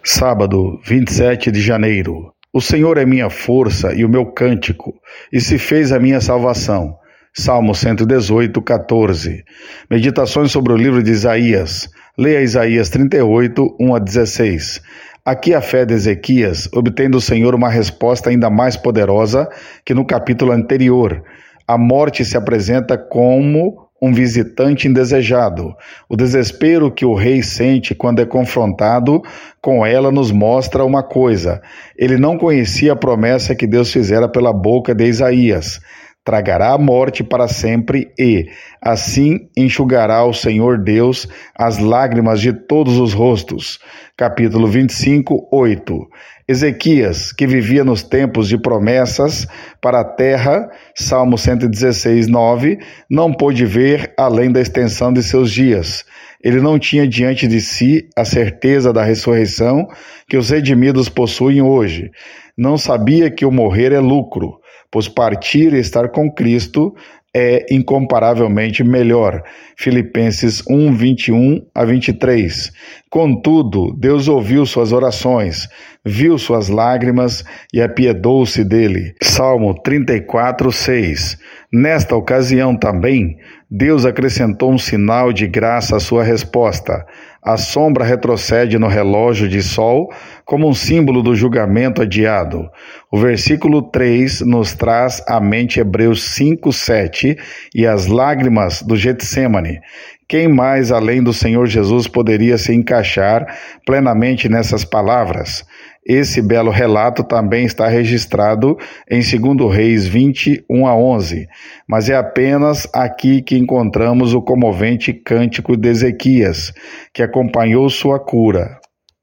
Sábado, 27 de janeiro. O Senhor é minha força e o meu cântico, e se fez a minha salvação. Salmo 118, 14. Meditações sobre o livro de Isaías. Leia Isaías 38, 1 a 16. Aqui a fé de Ezequias obtém do Senhor uma resposta ainda mais poderosa que no capítulo anterior. A morte se apresenta como um visitante indesejado. O desespero que o rei sente quando é confrontado com ela nos mostra uma coisa. Ele não conhecia a promessa que Deus fizera pela boca de Isaías. Tragará a morte para sempre e, assim, enxugará o Senhor Deus as lágrimas de todos os rostos. Capítulo 25, 8. Ezequias, que vivia nos tempos de promessas para a terra, Salmo 116, 9, não pôde ver além da extensão de seus dias. Ele não tinha diante de si a certeza da ressurreição que os redimidos possuem hoje. Não sabia que o morrer é lucro, pois partir e estar com Cristo é incomparavelmente melhor. Filipenses 1, 21 a 23. Contudo, Deus ouviu suas orações, viu suas lágrimas e apiedou-se dele. Salmo 34, 6. Nesta ocasião também, Deus acrescentou um sinal de graça à sua resposta. A sombra retrocede no relógio de sol como um símbolo do julgamento adiado. O versículo 3 nos traz à mente Hebreus 5, 7 e as lágrimas do Getsêmani. Quem mais além do Senhor Jesus poderia se encaixar plenamente nessas palavras? Esse belo relato também está registrado em 2 Reis 20, 1 a 11, mas é apenas aqui que encontramos o comovente cântico de Ezequias, que acompanhou sua cura.